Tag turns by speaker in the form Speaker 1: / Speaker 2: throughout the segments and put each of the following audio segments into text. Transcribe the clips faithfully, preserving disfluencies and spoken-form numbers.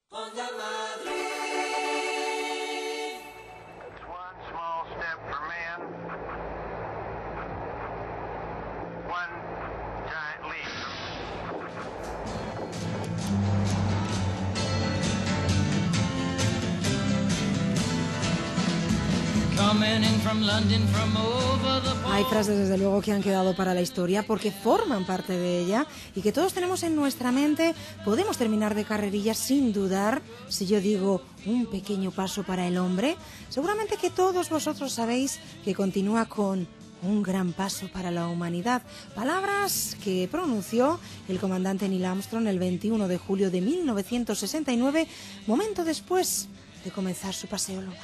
Speaker 1: Onda Madrid.
Speaker 2: It's one small step for man, one giant leap.
Speaker 3: Hay frases desde luego que han quedado para la historia porque forman parte de ella y que todos tenemos en nuestra mente. Podemos terminar de carrerillas sin dudar. Si yo digo un pequeño paso para el hombre, seguramente que todos vosotros sabéis que continúa con un gran paso para la humanidad. Palabras que pronunció el comandante Neil Armstrong el veintiuno de julio de mil novecientos sesenta y nueve, momento después de comenzar su paseo lunar.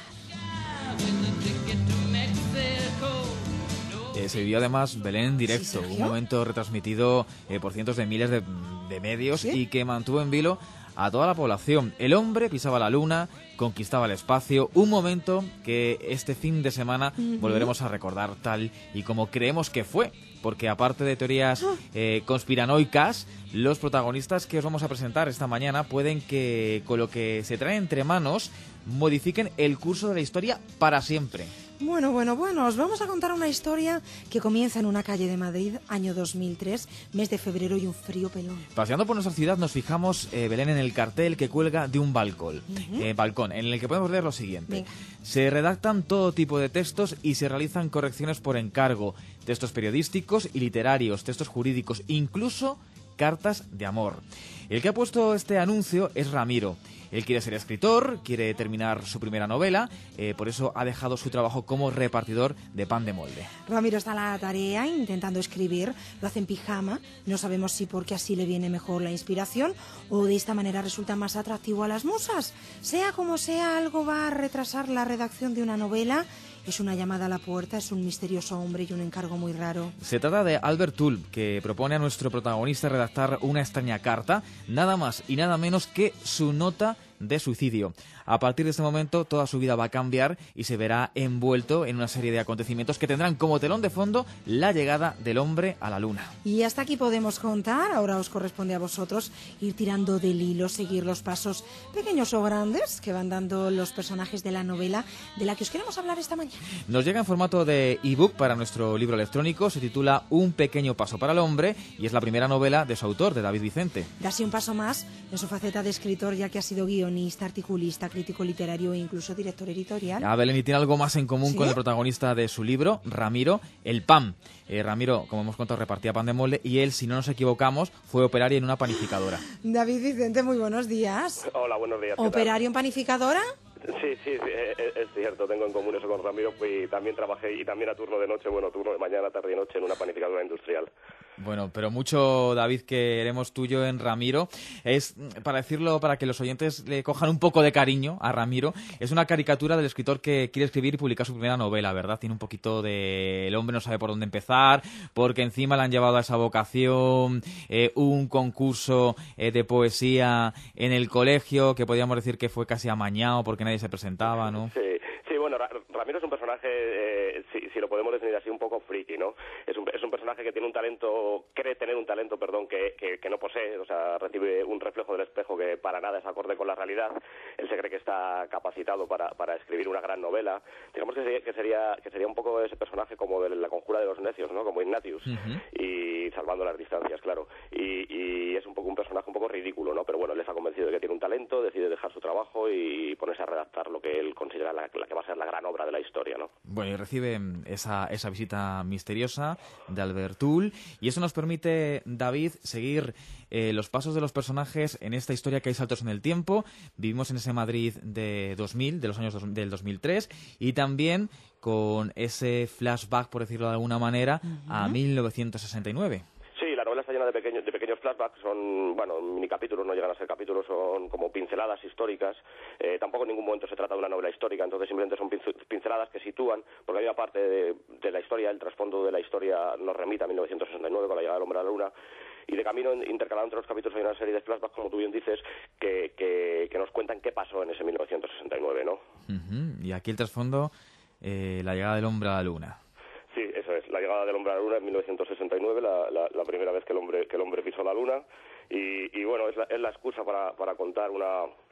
Speaker 4: Eh, se vivió además Belén en directo,
Speaker 3: ¿Sí,
Speaker 4: un momento retransmitido eh, por cientos de miles de, de medios, ¿sí?, y que mantuvo en vilo a toda la población. El hombre pisaba la luna, conquistaba el espacio, un momento que este fin de semana uh-huh. volveremos a recordar tal y como creemos que fue, porque aparte de teorías eh, conspiranoicas, los protagonistas que os vamos a presentar esta mañana pueden que, con lo que se trae entre manos, modifiquen el curso de la historia para siempre.
Speaker 3: Bueno, bueno, bueno, os vamos a contar una historia que comienza en una calle de Madrid, año dos mil tres, mes de febrero y un frío pelón.
Speaker 4: Paseando por nuestra ciudad nos fijamos, eh, Belén, en el cartel que cuelga de un balcón, uh-huh. eh, balcón, en el que podemos leer lo siguiente. Venga. Se redactan todo tipo de textos y se realizan correcciones por encargo, textos periodísticos y literarios, textos jurídicos, incluso cartas de amor. El que ha puesto este anuncio es Ramiro. Él quiere ser escritor, quiere terminar su primera novela, eh, por eso ha dejado su trabajo como repartidor de pan de molde.
Speaker 3: Ramiro está a la tarea intentando escribir, lo hace en pijama, no sabemos si porque así le viene mejor la inspiración o de esta manera resulta más atractivo a las musas. Sea como sea, algo va a retrasar la redacción de una novela. Es una llamada a la puerta, es un misterioso hombre y un encargo muy raro.
Speaker 4: Se trata de Albert Tull, que propone a nuestro protagonista redactar una extraña carta, nada más y nada menos que su nota de suicidio. A partir de este momento toda su vida va a cambiar y se verá envuelto en una serie de acontecimientos que tendrán como telón de fondo la llegada del hombre a la luna.
Speaker 3: Y hasta aquí podemos contar. Ahora os corresponde a vosotros ir tirando del hilo, seguir los pasos pequeños o grandes que van dando los personajes de la novela de la que os queremos hablar esta mañana.
Speaker 4: Nos llega en formato de ebook para nuestro libro electrónico, se titula Un pequeño paso para el hombre y es la primera novela de su autor, de David Vicente.
Speaker 3: Dase un paso más en su faceta de escritor, ya que ha sido guionista, articulista, crítico literario e incluso director editorial.
Speaker 4: Ah, Belén, y tiene algo más en común ¿Sí? con el protagonista de su libro, Ramiro, el pan. Eh, Ramiro, como hemos contado, repartía pan de molde y él, si no nos equivocamos, fue operario en una panificadora.
Speaker 3: David Vicente, muy buenos días.
Speaker 5: Hola, buenos días.
Speaker 3: ¿Operario en panificadora?
Speaker 5: Sí, sí, sí, es, es cierto, tengo en común eso con Ramiro, y también trabajé, y también a turno de noche, bueno, turno de mañana, tarde y noche en una panificadora industrial.
Speaker 4: Bueno, pero mucho, David, que queremos tuyo en Ramiro, es, para decirlo, para que los oyentes le cojan un poco de cariño a Ramiro, es una caricatura del escritor que quiere escribir y publicar su primera novela, ¿verdad? Tiene un poquito de... el hombre no sabe por dónde empezar, porque encima le han llevado a esa vocación, eh, un concurso eh, de poesía en el colegio, que podríamos decir que fue casi amañado porque nadie se presentaba, ¿no?
Speaker 5: Sí, sí, bueno, Ra- Ramiro es un personaje, eh, si, si lo podemos definir así, un poco friki, ¿no? Es un, es un personaje que tiene un talento, cree tener un talento, perdón, que, que, que no posee, o sea, recibe un reflejo del espejo que para nada es acorde con la realidad. Él se cree que está capacitado para, para escribir una gran novela. Digamos que sería, que sería que sería un poco ese personaje como de la conjura de los necios, ¿no? Como Ignatius, uh-huh. y salvando las distancias, claro. Y, y es un poco un personaje un poco ridículo, ¿no? Pero bueno, él está convencido de que tiene un talento, decide dejar su trabajo y ponerse a redactar lo que él considera la, la que va a ser la gran obra de la historia, ¿no?
Speaker 4: Bueno, y recibe esa, esa visita misteriosa de Albert Tull, y eso nos permite, David, seguir eh, los pasos de los personajes en esta historia que hay saltos en el tiempo. Vivimos en ese Madrid de dos mil, de los años dos, del dos mil tres, y también con ese flashback, por decirlo de alguna manera, uh-huh. a mil novecientos sesenta y nueve.
Speaker 5: Sí, la novela está llena de pequeños, de pequeños flashbacks, son, bueno, mini capítulos, no llegan a ser capítulos, son como pinceladas históricas. Eh, tampoco en ningún momento se trata de una novela histórica, entonces simplemente son pinceladas que sitúan, porque hay una parte de, de la historia, el trasfondo de la historia nos remite a mil novecientos sesenta y nueve con la llegada del hombre a la luna, y de camino, intercalado entre los capítulos, hay una serie de flashbacks, como tú bien dices, que, que, que nos cuentan qué pasó en ese mil novecientos sesenta y nueve, ¿no?
Speaker 4: Uh-huh. Y aquí el trasfondo, eh, la llegada del hombre a la luna.
Speaker 5: Sí, eso es, la llegada del hombre a la luna en mil novecientos sesenta y nueve, la, la, la primera vez que el hombre que el hombre pisó la luna, y, y bueno, es la, es la excusa para, para contar una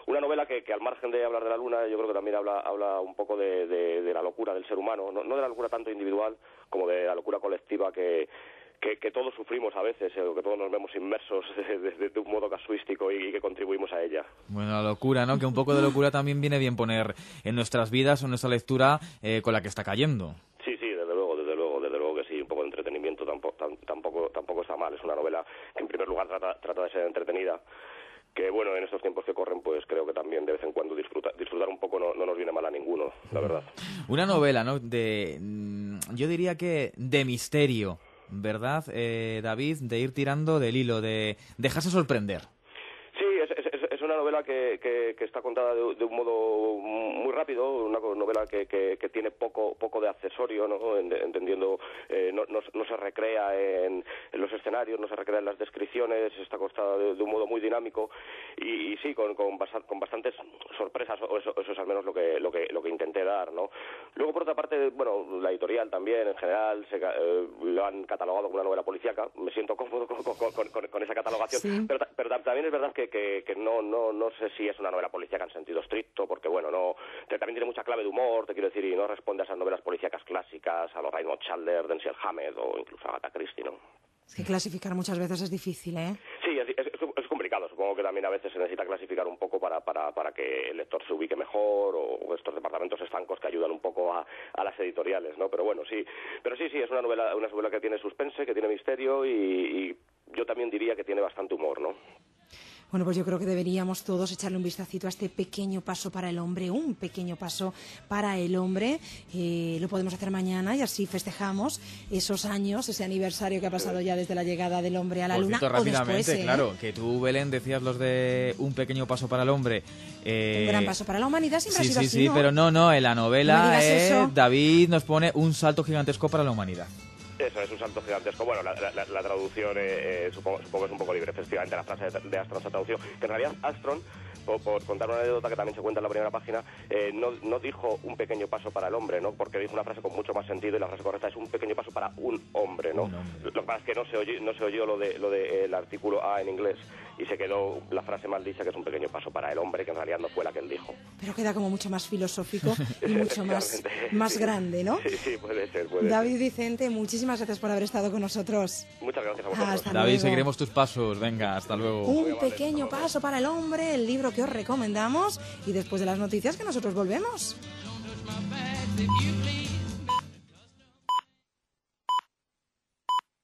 Speaker 5: una novela que, que al margen de hablar de la luna, yo creo que también habla, habla un poco de, de, de la locura del ser humano, no, no de la locura tanto individual como de la locura colectiva que Que, que todos sufrimos a veces, o que todos nos vemos inmersos de, de, de un modo casuístico y, y que contribuimos a ella.
Speaker 4: Bueno, la locura, ¿no? Que un poco de locura también viene bien poner en nuestras vidas o en nuestra lectura eh, con la que está cayendo.
Speaker 5: Sí, sí, desde luego, desde luego, desde luego que sí, un poco de entretenimiento tampoco, tampoco, tampoco está mal. Es una novela que en primer lugar trata, trata de ser entretenida, que bueno, en estos tiempos que corren, pues creo que también de vez en cuando disfrutar, disfrutar un poco no, no nos viene mal a ninguno, la verdad.
Speaker 4: Una novela, ¿no? De, yo diría que de misterio, ¿verdad, eh, David? De ir tirando del hilo, de dejarse sorprender.
Speaker 5: Sí, es, es, es una novela que, que, que está contada de, de un modo muy rápido, una novela que, que, que tiene poco poco de accesorio, ¿no? Entendiendo, eh, no, no, no se recrea en, en los escenarios, no se recrea en las descripciones, está contada de, de un modo muy dinámico y, y sí, con, con, basa, con bastantes sorpresas, o eso, eso es al menos lo que, lo que lo que intenté dar, ¿no? Luego, por otra parte, bueno, la editorial también, en general, se, eh, lo han catalogado como una novela policíaca, me siento cómodo con, con, con, con, con esa catalogación, sí. pero, pero también es verdad que, que, que no, no, no sé si es una novela policíaca en sentido estricto, porque bueno, no también tiene mucha clave de humor, te quiero decir, y no responde a esas novelas policíacas clásicas, a los Raymond Chandler, Denzel Hamed o incluso a Agatha Christie, ¿no?
Speaker 3: Es que clasificar muchas veces es difícil, ¿eh?
Speaker 5: Sí, es, es, es complicado. Supongo que también a veces se necesita clasificar un poco para, para, para que el lector se ubique mejor, o estos departamentos estancos que ayudan un poco a, a las editoriales, ¿no? Pero bueno, sí, pero sí, sí, es una novela, una novela que tiene suspense, que tiene misterio y, y yo también diría que tiene bastante humor, ¿no?
Speaker 3: Bueno, pues yo creo que deberíamos todos echarle un vistacito a este pequeño paso para el hombre, un pequeño paso para el hombre. Eh, lo podemos hacer mañana y así festejamos esos años, ese aniversario que ha pasado ya desde la llegada del hombre a la
Speaker 4: Por
Speaker 3: luna.
Speaker 4: cierto, rápidamente,
Speaker 3: o después, ¿eh?
Speaker 4: Claro, que tú, Belén, decías los de un pequeño paso para el hombre. Eh...
Speaker 3: Un gran paso para la humanidad siempre
Speaker 4: sí,
Speaker 3: ha sido
Speaker 4: sí,
Speaker 3: así,
Speaker 4: sí,
Speaker 3: ¿no?
Speaker 4: pero no, no, en la novela
Speaker 3: No
Speaker 4: eh, David nos pone un salto gigantesco para la humanidad.
Speaker 5: Eso es un salto gigantesco. Bueno, la, la, la traducción eh, eh, supongo, supongo es un poco libre, efectivamente, la frase de, de Armstrong se tradució, que en realidad Armstrong, por, por contar una anécdota que también se cuenta en la primera página, eh, no, no dijo un pequeño paso para el hombre, ¿no? Porque dijo una frase con mucho más sentido y la frase correcta es un pequeño paso para un hombre, ¿no?
Speaker 4: Un hombre.
Speaker 5: Lo que pasa es que no se oyó, no se oyó lo de lo de, el artículo A en inglés y se quedó la frase mal dicha, que es un pequeño paso para el hombre, que en realidad no fue la que él dijo.
Speaker 3: Pero queda como mucho más filosófico y mucho más, más grande, ¿no?
Speaker 5: Sí, sí, puede ser, puede
Speaker 3: David
Speaker 5: ser.
Speaker 3: Vicente, muchísimas gracias por haber estado con nosotros.
Speaker 5: Muchas gracias a vosotros.
Speaker 3: Hasta
Speaker 4: David,
Speaker 3: luego.
Speaker 4: seguiremos tus pasos. Venga, hasta luego.
Speaker 3: Un pequeño paso para el hombre, el libro que os recomendamos, y después de las noticias que nosotros volvemos.